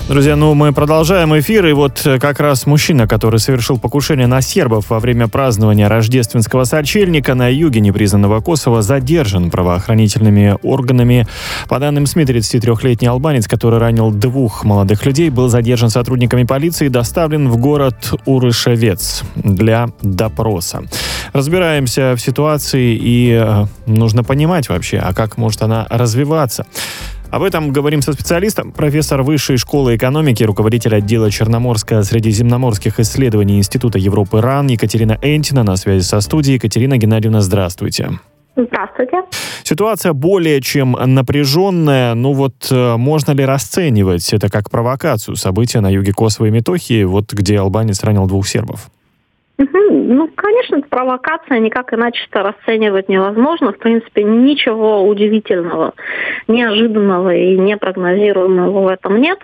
Друзья, мы продолжаем эфир, и вот как раз мужчина, который совершил покушение на сербов во время празднования рождественского сочельника на юге непризнанного Косово, задержан правоохранительными органами. По данным СМИ, 33-летний албанец, который ранил 2 молодых людей, был задержан сотрудниками полиции и доставлен в город Урышевец для допроса. Разбираемся в ситуации, и нужно понимать вообще, а как может она развиваться. Об этом говорим со специалистом, профессор Высшей школы экономики, руководитель отдела Черноморско-средиземноморских исследований Института Европы РАН Екатерина Энтина на связи со студией. Екатерина Геннадьевна, здравствуйте. Здравствуйте. Ситуация более чем напряженная. Можно ли расценивать это как провокацию? События на юге Косово и Метохии, где албанец ранил 2 сербов? Конечно, это провокация, никак иначе это расценивать невозможно. В принципе, ничего удивительного, неожиданного и непрогнозируемого в этом нет.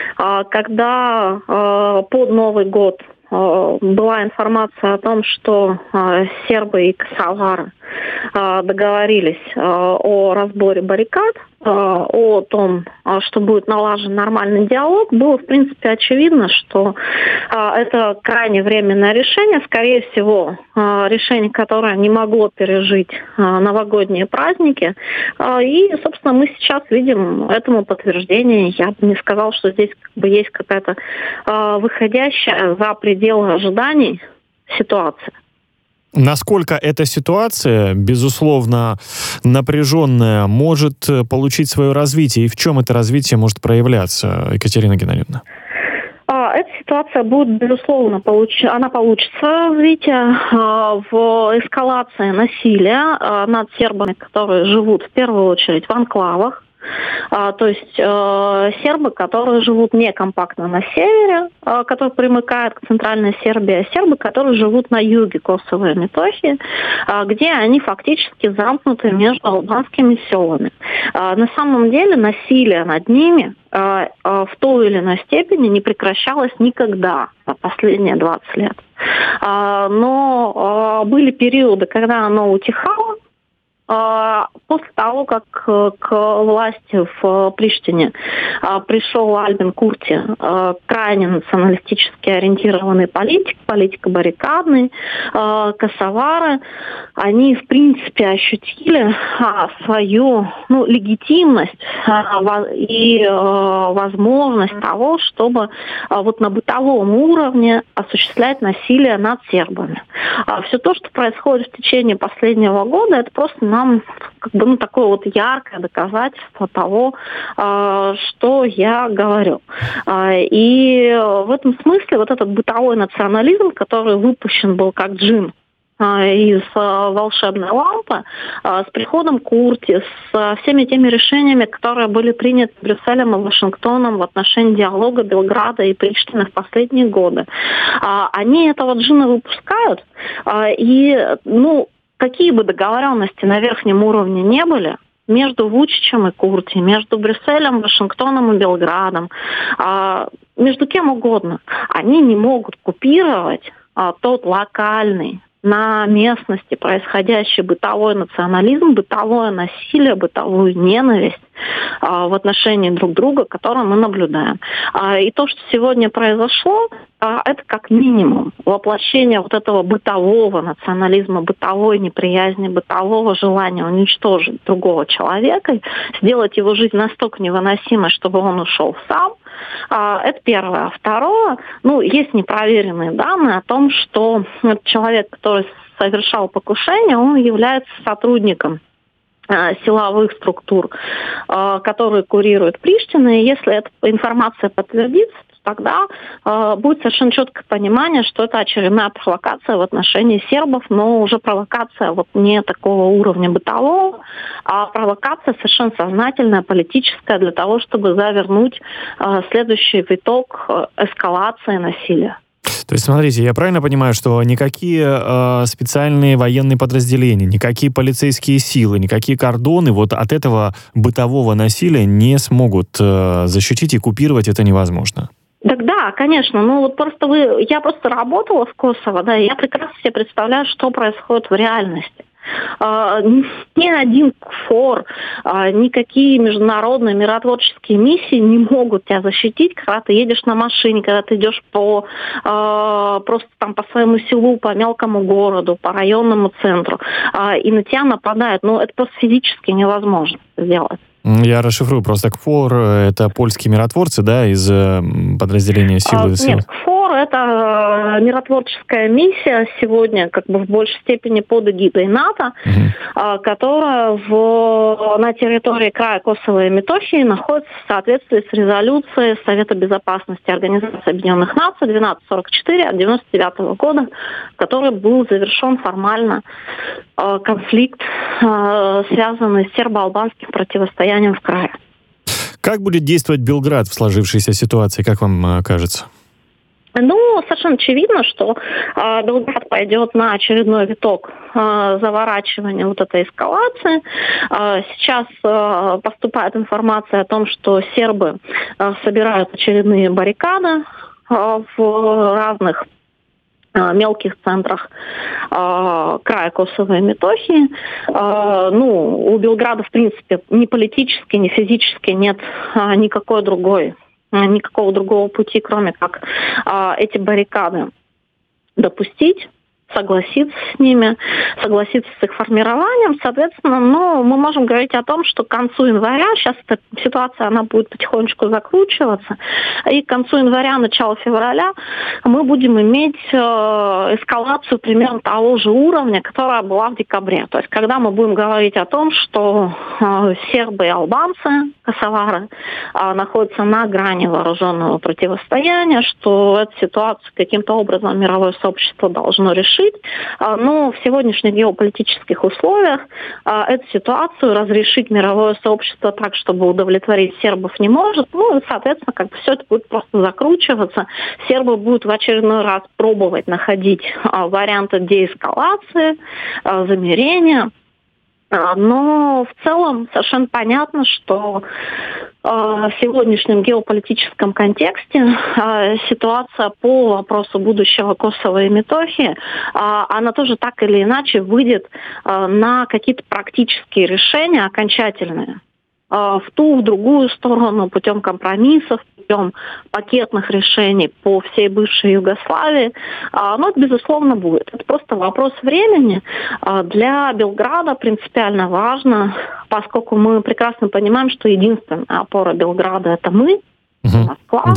Когда под Новый год была информация о том, что сербы и косовары договорились о разборе баррикад, о том, что будет налажен нормальный диалог, было, в принципе, очевидно, что это крайне временное решение, скорее всего, решение, которое не могло пережить новогодние праздники. И, собственно, мы сейчас видим этому подтверждение. Я бы не сказала, что здесь есть какая-то выходящая за пределы ожиданий ситуация. Насколько эта ситуация, безусловно, напряженная, может получить свое развитие? И в чем это развитие может проявляться, Екатерина Геннадьевна? Эта ситуация будет, безусловно, она получит свое развитие в эскалации насилия над сербами, которые живут в первую очередь в анклавах. То есть сербы, которые живут не компактно на севере, которые примыкают к центральной Сербии, а сербы, которые живут на юге Косово и Метохии, где они фактически замкнуты между албанскими селами. На самом деле насилие над ними в той или иной степени не прекращалось никогда за последние 20 лет. Но были периоды, когда оно утихало. После того, как к власти в Приштине пришел Альбин Курти, крайне националистически ориентированный политик баррикадный, косовары, они, в принципе, ощутили свою легитимность и возможность того, чтобы на бытовом уровне осуществлять насилие над сербами. Все то, что происходит в течение последнего года, это просто нам такое яркое доказательство того, что я говорю. И в этом смысле этот бытовой национализм, который выпущен был как джин из волшебной лампы, с приходом Курти, с всеми теми решениями, которые были приняты Брюсселем и Вашингтоном в отношении диалога Белграда и Приштины в последние годы, они этого джина выпускают. И, какие бы договоренности на верхнем уровне не были, между Вучичем и Курти, между Брюсселем, Вашингтоном и Белградом, между кем угодно, они не могут купировать тот локальный, на местности происходящий бытовой национализм, бытовое насилие, бытовую ненависть в отношении друг друга, которое мы наблюдаем. И то, что сегодня произошло, это как минимум воплощение этого бытового национализма, бытовой неприязни, бытового желания уничтожить другого человека, сделать его жизнь настолько невыносимой, чтобы он ушел сам. Это первое. А второе, есть непроверенные данные о том, что человек, который совершал покушение, он является сотрудником силовых структур, которые курирует Приштина. И если эта информация подтвердится, то тогда будет совершенно четкое понимание, что это очередная провокация в отношении сербов, но уже провокация не такого уровня бытового, а провокация совершенно сознательная, политическая, для того, чтобы завернуть следующий виток эскалации насилия. То есть, смотрите, я правильно понимаю, что никакие специальные военные подразделения, никакие полицейские силы, никакие кордоны от этого бытового насилия не смогут защитить, и купировать это невозможно? Так да, конечно. Я просто работала в Косово, и я прекрасно себе представляю, что происходит в реальности. Ни один КФОР, никакие международные миротворческие миссии не могут тебя защитить, когда ты едешь на машине, когда ты идешь просто там по своему селу, по мелкому городу, по районному центру, и на тебя нападают. Это просто физически невозможно сделать. Я расшифрую просто. КФОР — это польские миротворцы, да, из подразделения силы? Нет, КФОР — это миротворческая миссия сегодня в большей степени под эгидой НАТО, которая на территории края Косово и Метохии находится в соответствии с резолюцией Совета Безопасности Организации Объединенных Наций 1244 от 1999 года, который был завершен формально конфликт, связанный с сербо-албанским противостоянием в крае. Как будет действовать Белград в сложившейся ситуации, как вам кажется? Совершенно очевидно, что Белград пойдет на очередной виток заворачивания этой эскалации. Сейчас поступает информация о том, что сербы собирают очередные баррикады в разных мелких центрах края Косово и Метохии. У Белграда, в принципе, ни политически, ни физически нет никакого другого пути, кроме как эти баррикады допустить, согласиться с ними, согласиться с их формированием. Соответственно, мы можем говорить о том, что к концу января, сейчас эта ситуация она будет потихонечку закручиваться, и к концу января, начало февраля мы будем иметь эскалацию примерно того же уровня, которая была в декабре. То есть, когда мы будем говорить о том, что сербы и албанцы, косовары, находятся на грани вооруженного противостояния, что эту ситуацию каким-то образом мировое сообщество должно решить. Но в сегодняшних геополитических условиях эту ситуацию разрешить мировое сообщество так, чтобы удовлетворить сербов, не может. И, соответственно, все это будет просто закручиваться. Сербы будут в очередной раз пробовать находить варианты деэскалации, замирения. Но в целом совершенно понятно, что в сегодняшнем геополитическом контексте ситуация по вопросу будущего Косово и Метохии, она тоже так или иначе выйдет на какие-то практические решения окончательные. В ту, в другую сторону, путем компромиссов, путем пакетных решений по всей бывшей Югославии. Это, безусловно, будет. Это просто вопрос времени. Для Белграда принципиально важно, поскольку мы прекрасно понимаем, что единственная опора Белграда — это мы, Москва,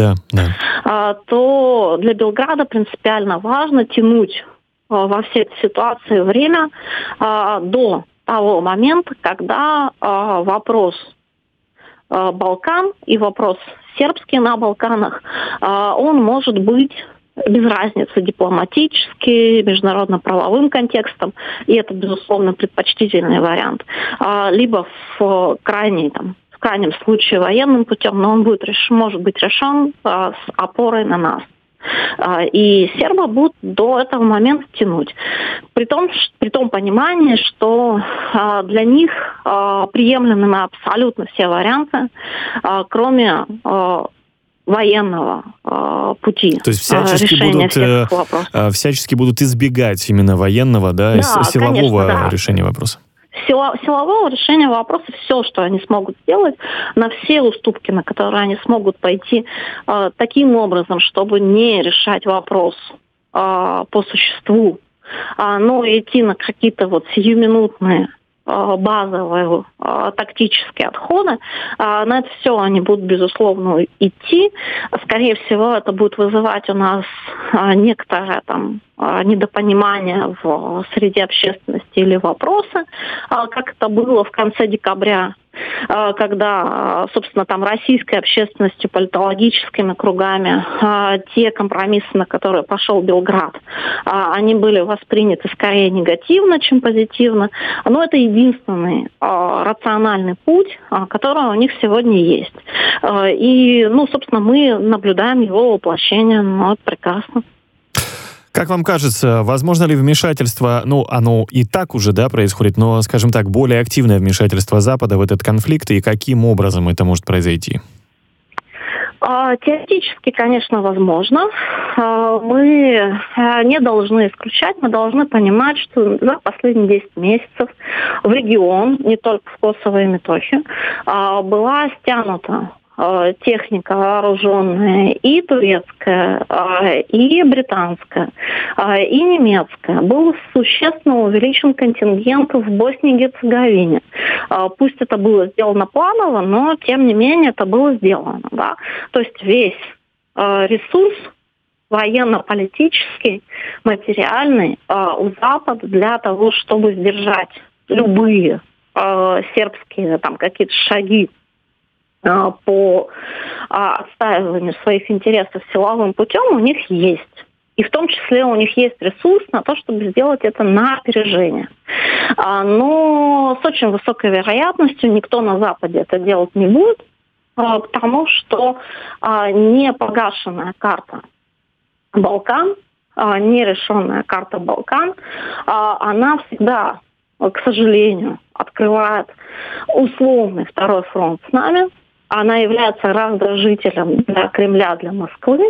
то для Белграда принципиально важно тянуть во всей этой ситуации время до того момента, когда вопрос Балкан и вопрос сербский на Балканах, он может быть без разницы дипломатически, международно-правовым контекстом, и это, безусловно, предпочтительный вариант. Либо в крайнем случае военным путем, но он может быть решен с опорой на нас. И сербы будут до этого момента тянуть. При том понимании, что для них приемлемы абсолютно все варианты, кроме военного пути. То есть всячески будут избегать именно военного, силового решения вопроса. Силового решения вопроса, все, что они смогут сделать, на все уступки, на которые они смогут пойти таким образом, чтобы не решать вопрос по существу, но идти на какие-то сиюминутные базовые тактические отходы. На это все они будут, безусловно, идти. Скорее всего, это будет вызывать у нас некоторое недопонимание в среде общественности или вопросы, как это было в конце декабря, когда, собственно, российской общественностью, политологическими кругами, те компромиссы, на которые пошел Белград, они были восприняты скорее негативно, чем позитивно. Но это единственный рациональный путь, который у них сегодня есть. И, собственно, мы наблюдаем его воплощение, это прекрасно. Как вам кажется, возможно ли вмешательство, оно и так уже, происходит, но, скажем так, более активное вмешательство Запада в этот конфликт, и каким образом это может произойти? Теоретически, конечно, возможно. Мы не должны исключать, мы должны понимать, что за последние 10 месяцев в регион, не только в Косово и Метохе, была стянута техника вооруженная и турецкая, и британская, и немецкая. Был существенно увеличен контингент в Боснии и Герцеговине. Пусть это было сделано планово, но тем не менее это было сделано. Да? То есть весь ресурс военно-политический, материальный у Запада для того, чтобы сдержать любые сербские там какие-то шаги по отстаиванию своих интересов силовым путем у них есть. И в том числе у них есть ресурс на то, чтобы сделать это на опережение. Но с очень высокой вероятностью никто на Западе это делать не будет, потому что не погашенная карта Балкан, нерешенная карта Балкан, она всегда, к сожалению, открывает условный второй фронт с нами. Она является раздражителем для Кремля, для Москвы.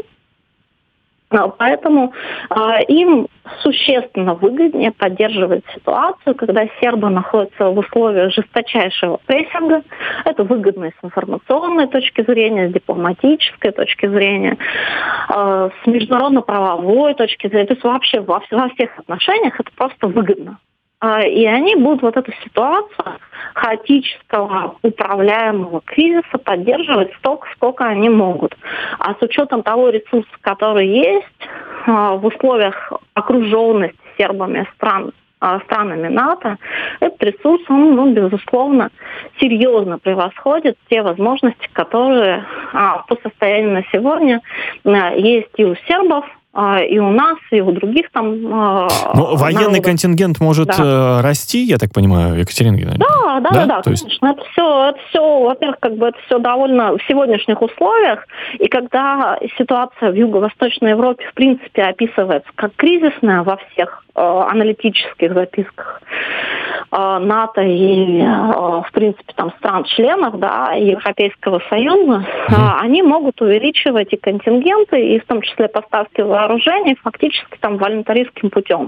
Поэтому им существенно выгоднее поддерживать ситуацию, когда сербы находятся в условиях жесточайшего прессинга. Это выгодно с информационной точки зрения, с дипломатической точки зрения, с международно-правовой точки зрения. То есть вообще во всех отношениях это просто выгодно. И они будут вот эту ситуацию хаотического управляемого кризиса поддерживать столько, сколько они могут. А с учетом того ресурса, который есть, в условиях окруженности сербами странами НАТО, этот ресурс, он, безусловно, серьезно превосходит те возможности, которые по состоянию на сегодня есть и у сербов, и у нас, и у других там военный народов. Контингент может расти, я так понимаю, Екатерина Геннадьевна? Да, конечно. Это все, во-первых, это все довольно в сегодняшних условиях, и когда ситуация в Юго-Восточной Европе, в принципе, описывается как кризисная во всех аналитических записках НАТО и, в принципе, там стран-членов, Европейского Союза, они могут увеличивать и контингенты, и в том числе поставки вооружений фактически там волонтаристским путем.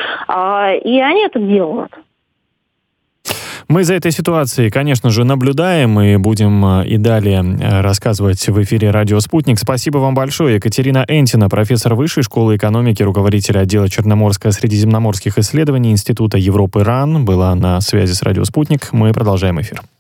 И они это делают. Мы за этой ситуацией, конечно же, наблюдаем и будем и далее рассказывать в эфире «Радио Спутник». Спасибо вам большое. Екатерина Энтина, профессор Высшей школы экономики, руководитель отдела Черноморско-средиземноморских исследований Института Европы РАН, была на связи с «Радио Спутник». Мы продолжаем эфир.